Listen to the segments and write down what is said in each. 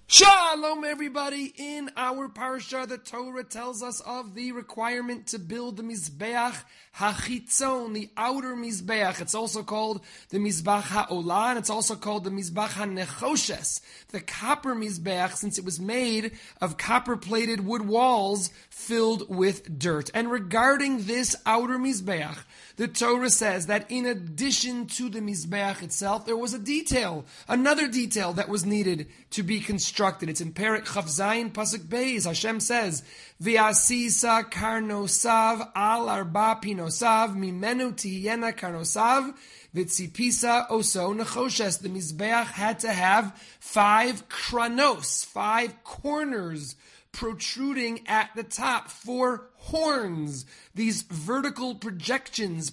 Shalom, everybody. In our parsha, the Torah tells us of the requirement to build the Mizbeach HaChitzon, the outer Mizbeach. It's also called the Mizbach HaOlah, and it's also called the Mizbach HaNechoshes, the copper Mizbeach, since it was made of copper-plated wood walls filled with dirt. And regarding this outer Mizbeach, the Torah says that in addition to the Mizbeach itself, there was another detail that was needed to be constructed. It's in Perek Chav Zayin Pasuk Beis. Hashem says, "V'asisa karnosav al arba pinosav mimenu tihiyena karnosav v'tzipisa oso nechoshes." The Mizbeach had to have 5 kranos, 5 corners protruding at the top, 4 horns, these vertical projections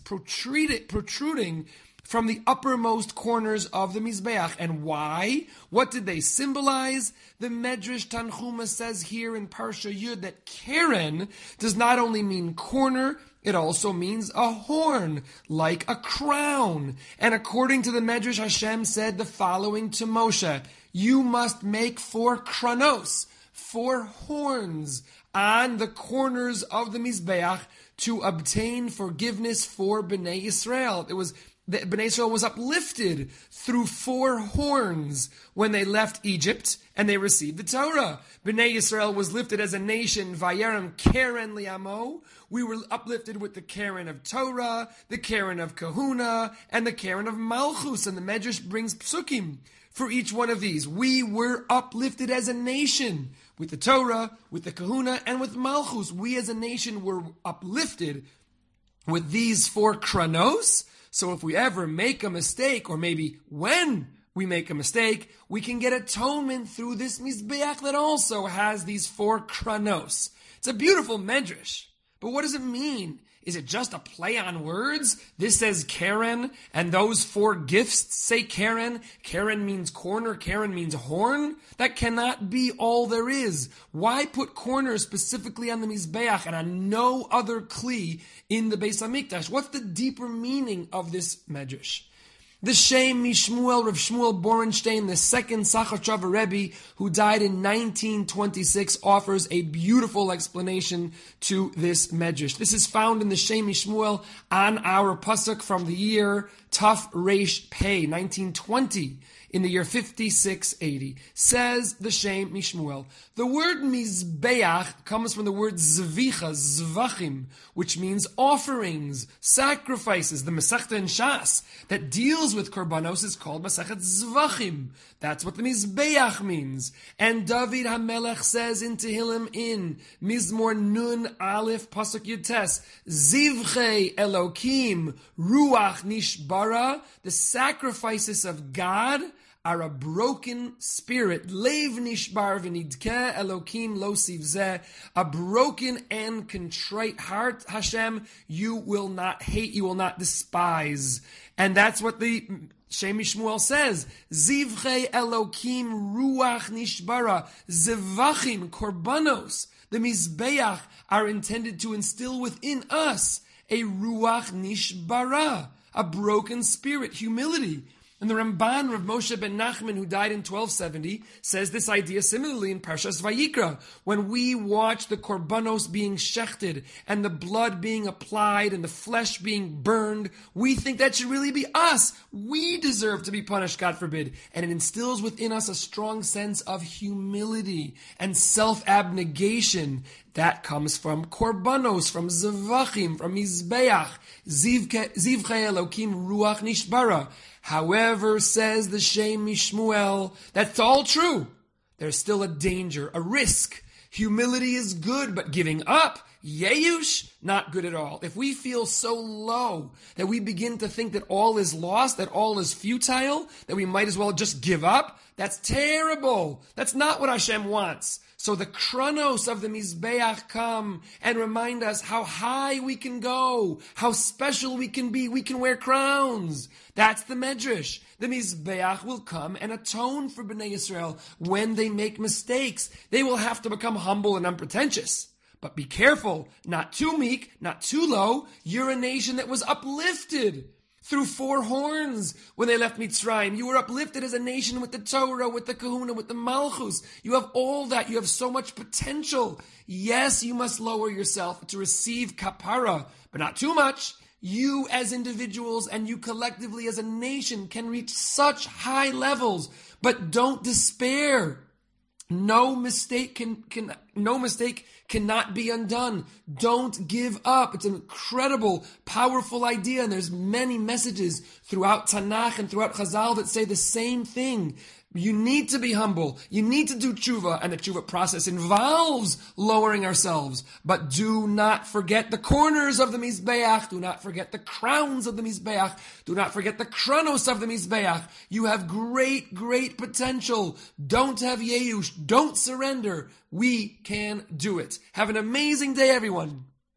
protruding from the uppermost corners of the Mizbeach. And why? What did they symbolize? The Medrash Tanchuma says here in Parsha Yud that Keren does not only mean corner, it also means a horn, like a crown. And according to the Medrash, Hashem said the following to Moshe: you must make 4 kranos, 4 horns on the corners of the Mizbeach to obtain forgiveness for Bnei Yisrael. Bnei Yisrael was uplifted through 4 horns when they left Egypt and they received the Torah. Bnei Yisrael was lifted as a nation, Vayeram Keren Liamo. We were uplifted with the Keren of Torah, the Keren of Kahuna, and the Keren of Malchus. And the Medrash brings psukim for each one of these. We were uplifted as a nation with the Torah, with the Kahuna, and with Malchus. We as a nation were uplifted with these 4 kranos. So if we ever make a mistake, or maybe when we make a mistake, we can get atonement through this Mizbeach that also has these 4 kranos. It's a beautiful medrash. But what does it mean? Is it just a play on words? This says Keren, and those 4 gifts say Keren. Keren means corner, Keren means horn. That cannot be all there is. Why put corners specifically on the Mizbeach and on no other kli in the Beis HaMikdash? What's the deeper meaning of this medrash? The Shem Mishmuel, Rav Shmuel Borenstein, the second Sachavshavah Rebbe, who died in 1926, offers a beautiful explanation to this medrash. This is found in the Shem Mishmuel on our pasuk from the year Taf Reish Pei, 1920. In the year 5680, says the Shem Mishmuel, the word Mizbeach comes from the word Zvicha, Zvachim, which means offerings, sacrifices. The Masechta in Shas that deals with Korbanos is called Masechet Zvachim. That's what the Mizbeach means. And David HaMelech says in Tehillim in Mizmor Nun Aleph Pasuk Yutes, Zivchei Elokim Ruach Nishbara, the sacrifices of God are a broken spirit. Leiv nishbar v'nidkeh Elokim lo sivzeh. A broken and contrite heart, Hashem, you will not hate, you will not despise. And that's what the Shem Mishmuel says. Zivchei Elokim ruach nishbara. Zevachim, korbanos. The Mizbeach are intended to instill within us a ruach nishbara, a broken spirit, humility. And the Ramban, Rav Moshe ben Nachman, who died in 1270, says this idea similarly in Parshas Vayikra. When we watch the korbanos being shechted and the blood being applied and the flesh being burned, we think that should really be us. We deserve to be punished, God forbid. And it instills within us a strong sense of humility and self-abnegation. That comes from korbanos, from zevachim, from mizbeach, zivchei Elokim ruach nishbara. However, says the Shem Mishmuel, that's all true. There's still a danger, a risk. Humility is good, but giving up, yeyush, not good at all. If we feel so low that we begin to think that all is lost, that all is futile, that we might as well just give up, that's terrible. That's not what Hashem wants. So the kranos of the Mizbeach come and remind us how high we can go, how special we can be. We can wear crowns. That's the Medrash. The Mizbeach will come and atone for Bnei Yisrael when they make mistakes. They will have to become humble and unpretentious. But be careful, not too meek, not too low. You're a nation that was uplifted through 4 horns when they left Mitzrayim. You were uplifted as a nation with the Torah, with the Kahuna, with the Malchus. You have all that. You have so much potential. Yes, you must lower yourself to receive kapara, but not too much. You as individuals and you collectively as a nation can reach such high levels, but don't despair. No mistake cannot be undone. Don't give up. It's an incredible, powerful idea, and there's many messages throughout Tanakh and throughout Chazal that say the same thing. You need to be humble. You need to do tshuva, and the tshuva process involves lowering ourselves. But do not forget the corners of the Mizbeach. Do not forget the crowns of the Mizbeach. Do not forget the kranos of the Mizbeach. You have great, great potential. Don't have yeyush. Don't surrender. We can do it. Have an amazing day, everyone.